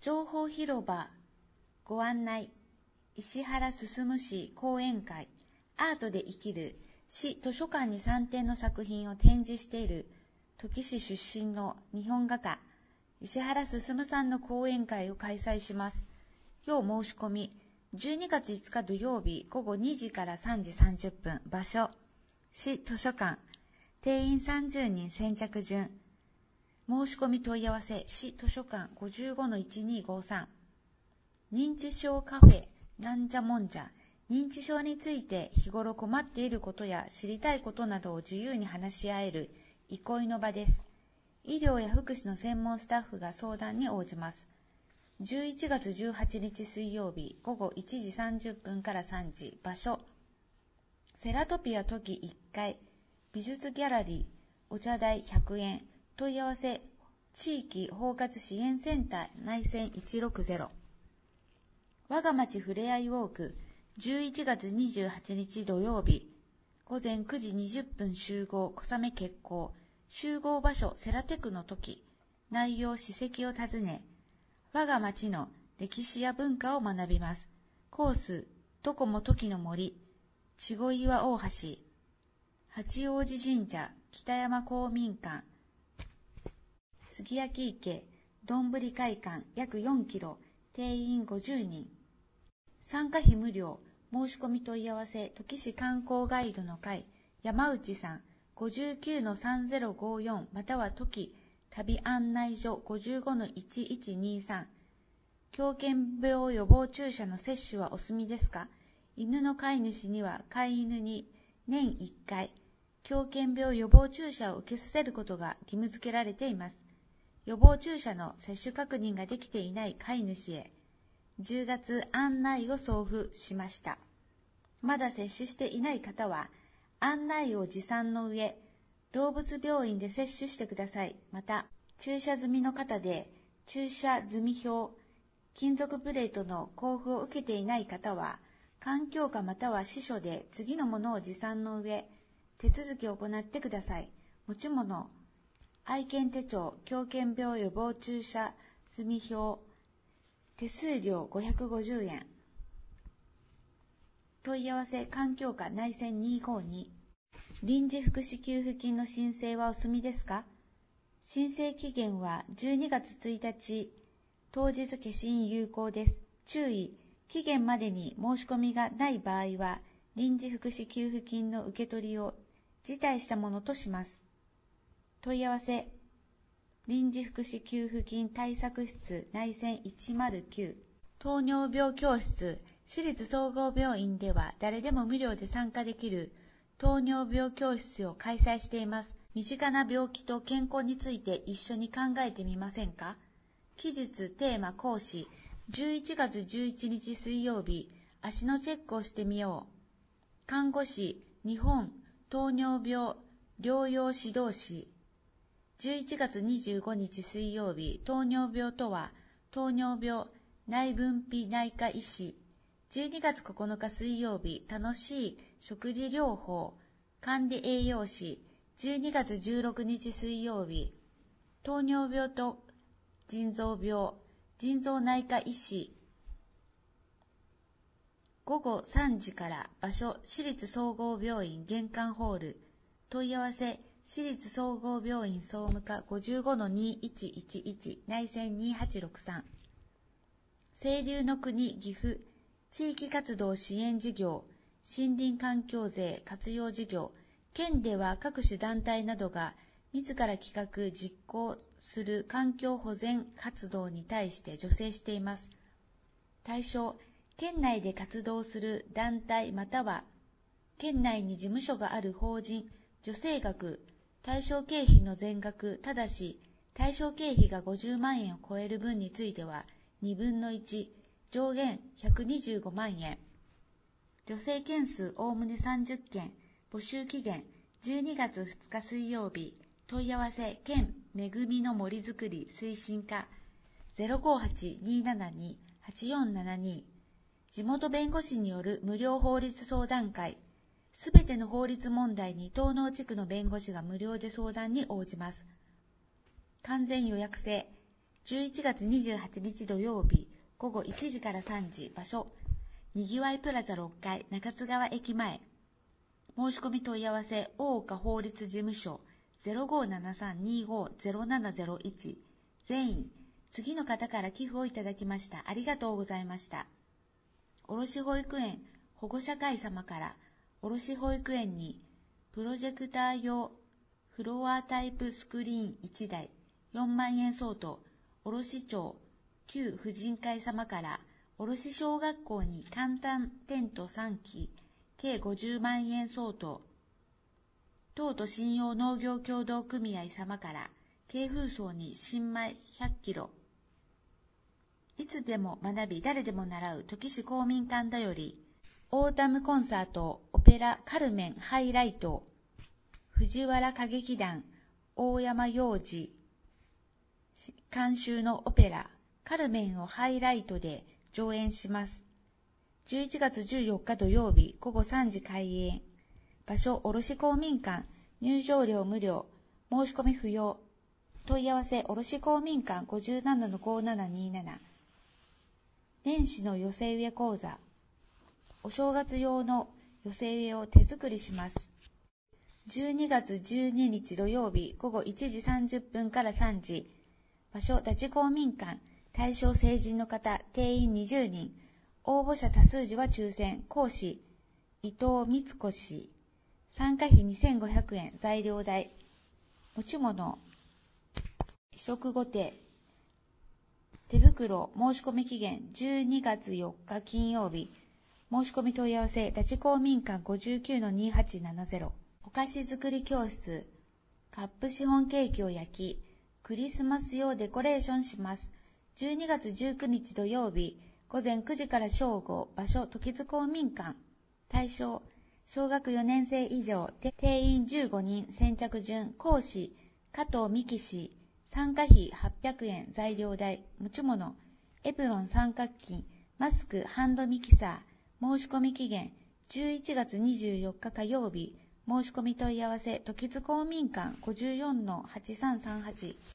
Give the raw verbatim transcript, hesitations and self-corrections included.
情報広場ご案内、石原進市講演会、アートで生きる市図書館にさんてんの作品を展示している土岐市出身の日本画家、石原進さんの講演会を開催します。要申し込み、じゅうにがついつか土曜日午後にじからさんじさんじゅっぷん、場所、市図書館、定員さんじゅうにん先着順。申し込み問い合わせ、市図書館 ごじゅうごのいちにーごさん。認知症カフェ、なんじゃもんじゃ。認知症について日頃困っていることや知りたいことなどを自由に話し合える憩いの場です。医療や福祉の専門スタッフが相談に応じます。じゅういちがつじゅうはちにち水曜日午後いちじさんじゅっぷんからさんじ、場所、セラトピア都議いっかい、美術ギャラリー、お茶代ひゃくえん、問い合わせ、地域包括支援センター内線いちろくゼロ。我が町ふれあいウォーク、じゅういちがつにじゅうはちにち土曜日、午前くじにじゅっぷん集合、小雨決行、集合場所セラテクの時、内容史跡を訪ね、我が町の歴史や文化を学びます。コース、どこも時の森、稚児岩大橋、八王子神社、北山公民館、杉焼池、どんぶり会館約よんキロ、定員ごじゅうにん。参加費無料、申し込み問い合わせ、土岐市観光ガイドの会、山内さん、ごじゅうきゅうのさんぜろごよんまたは土岐旅案内所 ごじゅうごのいちいちにさん。狂犬病予防注射の接種はお済みですか？犬の飼い主には飼い犬に年いっかい、狂犬病予防注射を受けさせることが義務付けられています。予防注射の接種確認ができていない飼い主へ、じゅうがつ案内を送付しました。まだ接種していない方は、案内を持参の上、動物病院で接種してください。また、注射済みの方で、注射済み表、金属プレートの交付を受けていない方は、環境課または支所で次のものを持参の上、手続きを行ってください。持ち物、愛犬手帳、狂犬病予防注射済み表、手数料ごひゃくごじゅうえん。問い合わせ、環境課内線にーごーに。臨時福祉給付金の申請はお済みですか？申請期限はじゅうにがつついたち、当日消印有効です。注意、期限までに申し込みがない場合は、臨時福祉給付金の受け取りを辞退したものとします。問い合わせ、臨時福祉給付金対策室内線いちまるきゅう。糖尿病教室、私立総合病院では誰でも無料で参加できる糖尿病教室を開催しています。身近な病気と健康について一緒に考えてみませんか？期日、テーマ、講師、じゅういちがつじゅういちにち水曜日、足のチェックをしてみよう。看護師、日本糖尿病療養指導士。じゅういちがつにじゅうごにち水曜日、糖尿病とは、糖尿病内分泌内科医師。じゅうにがつここのか水曜日、楽しい食事療法管理栄養士。じゅうにがつじゅうろくにち水曜日、糖尿病と腎臓病腎臓内科医師。ごごさんじから場所、私立総合病院玄関ホール。問い合わせ、私立総合病院総務課 ごじゅうごのにいちいちいち 内線にはちろくさん。清流の国岐阜、地域活動支援事業、森林環境税活用事業。県では各種団体などが自ら企画実行する環境保全活動に対して助成しています。対象、県内で活動する団体または県内に事務所がある法人。助成額、対象経費の全額、ただし対象経費がごじゅうまんえんを超える分についてはにぶんのいち、上限ひゃくにじゅうごまんえん。助成件数おおむねさんじゅっけん。募集期限じゅうにがつふつか水曜日。問い合わせ、県めぐみの森づくり推進課 ゼロごはちにーななにーはちよんななに。地元弁護士による無料法律相談会。すべての法律問題に東濃地区の弁護士が無料で相談に応じます。完全予約制。 じゅういちがつにじゅうはちにち土曜日、午後いちじからさんじ、場所、にぎわいプラザろっかい、中津川駅前。申し込み問い合わせ、大岡法律事務所 ゼロごーななさんにーごーゼロななゼロいち。全員、次の方から寄付をいただきました。ありがとうございました。卸保育園保護者会様から、卸保育園にプロジェクター用フロアタイプスクリーンいちだい、よんまんえん相当、卸町旧婦人会様から、卸小学校に簡単テントさんき、計ごじゅうまんえん相当、東都信用農業協同組合様から、軽風槽に新米ひゃっキロ。いつでも学び、誰でも習う土岐市公民館だより、オータムコンサート、オペラカルメンハイライト、藤原歌劇団、大山洋次、監修のオペラ、カルメンをハイライトで上演します。じゅういちがつじゅうよっか土曜日、午後さんじ開演。場所、卸公民館、入場料無料、申し込み不要。問い合わせ、卸公民館 ごーななのごーななにーなな。年始の寄せ植え講座。お正月用の寄せ植えを手作りします。じゅうにがつじゅうににち土曜日、午後いちじさんじゅっぷんからさんじ。場所、立ち公民館、対象成人の方、定員にじゅうにん。応募者多数時は抽選。講師、伊藤光子氏。参加費にせんごひゃくえん、材料代。持ち物、食後手。手袋、申し込み期限、じゅうにがつよっか金曜日。申し込み問い合わせ、立ち公民館 ごじゅうきゅうのにーはちななゼロ。お菓子作り教室、カップシフォンケーキを焼き、クリスマス用デコレーションします。じゅうにがつじゅうくにち土曜日、午前くじから正午、場所、時津公民館。対象、小学よねんせい以上、定員じゅうごにん、先着順。講師、加藤美希氏。参加費はっぴゃくえん、材料代。持ち物、エプロン三角巾、マスク、ハンドミキサー。申し込み期限、じゅういちがつにじゅうよっか火曜日。申し込み問い合わせ、時津公民館 ごじゅうよんのはちさんさんはち。